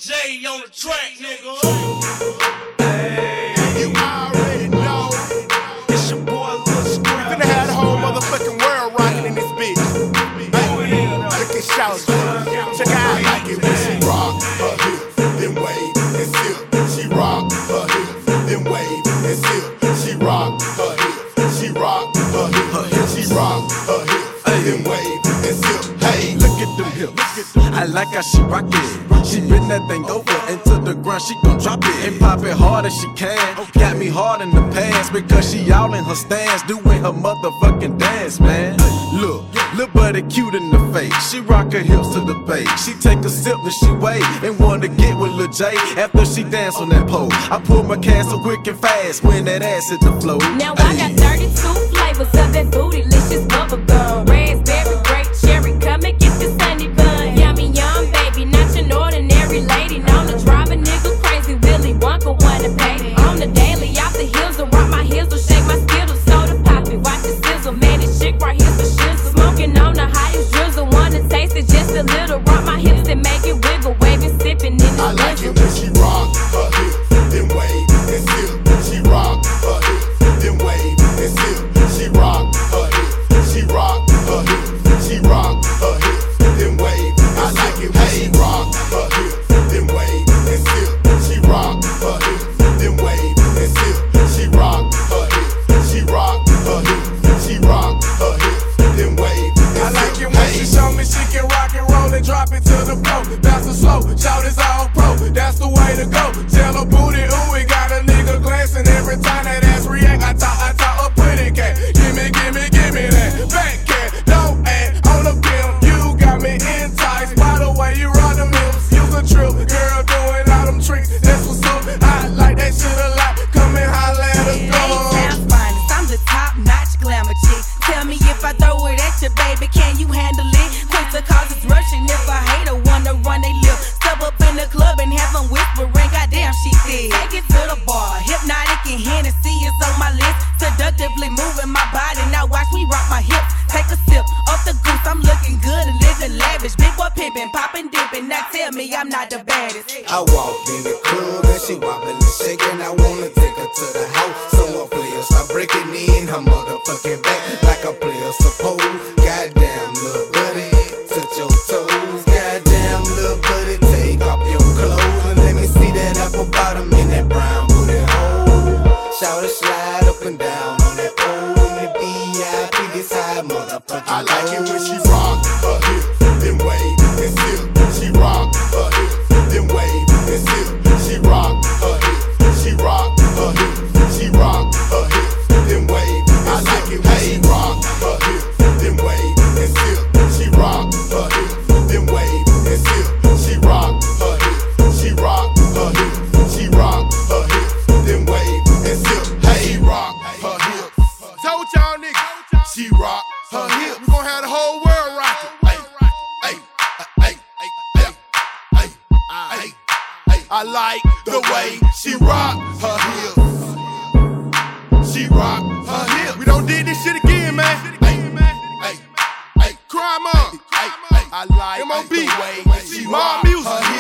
J on the track, nigga. Hey, you already know. It's your boy Lil Scrap. Finna have the whole motherfucking world rocking in this bitch. Hey, look at Shout. Check out I like it when she rock her hips, then wave and sip. She rock her hips, then wave and sip. She rock her hips, she rock her hips, she rock her hips, then wave and sip. Hey, Look at them hips, I like how she rock it. She bend that thing over into the ground, she gon' drop it and pop it hard as she can. Got me hard in the pants because she all in her stance, doing her motherfucking dance, man. Look, little buddy cute in the face. She rock her hips to the bass. She take a sip and she wait and wanna get with Lil J after she dance on that pole. I pull my can so quick and fast when that ass hit the floor. Now I got 32 flavors of that bootylicious bubblegum. Raspberry, grape, cherry, come and get this honey bun. Yummy, yum, baby, not your ordinary lady. Known to drive a nigga crazy, Willy Wonka wanna pay. On the daily, off the hills, and rock my heels, or shake my skittles, soda pop it, watch the sizzle. Man, this shit right here's the shizzle. Smoking on the highest drizzle, wanna taste it just a little. Rock my hips and make it wiggle, waving, sipping in the I like it when she rock her hips, then wave and sip. She rock her hips, then wave and sip. She rock her hips, she rock her hips, she rock her hips, then wave. I like it when she rock her hips, then wave and sip. She rock her hips, then wave and sip. She rock her hips, she rock her hips, she rock her hips, then wave. I like it when she show me she can rock and roll and drop it to the floor. Bounce it slow, shout it's all pro. That's the way to go. Tell her booty, ooh, we got a nigga glancing every time that ass react. I talk a pretty cat. Give me that back cat. No ad on the bill. You got me enticed by the way you run them hips. Use a trip, girl doing all them tricks. That's what's up. I like that shit a lot. Come and holla at us, go. A-Town finest, I'm the top-notch glamour chick. Tell me if I throw it at you, baby, can you handle it? Quick to cause it's rushing if a hater wanna run they lip. Step up in the club and have them whispering, goddamn she thick. Take it to the bar, hypnotic and Hennessy is on my list. Seductively moving my body, now watch me rock my hips. Take a sip off the goose, I'm looking good and living lavish. Big boy pimpin', poppin', dippin', now tell me I'm not the baddest. I walked in the club and she wobbling and shaking. I wanna take her to the house, so my players start breaking in her motherfucking back like a player suppose. Goddamn little buddy, touch your toes. Goddamn little buddy, take off your clothes and let me see that apple bottom in that brown booty hole. Shout it, slide up and down on that pole in the VIP. This high motherfucking I like it when she rock her hips, then wave and sip. She rock her hips, then wave and sip. She rock her hips, she rock her hips, she rock her hips, then wave. I like it when she rock her hips, then wave and sip. She rock her hips, then wave and sip. She rock her hips, she rock her hips, she rock her hips, then wave and sip. Hey, she rock her hips. Told y'all niggas, she rock her hips. We gon' have the whole world rockin'. I like the way she rock her hips. She rock her hips. We don't did this shit again, man. Crime on. I like the way she rock her hips.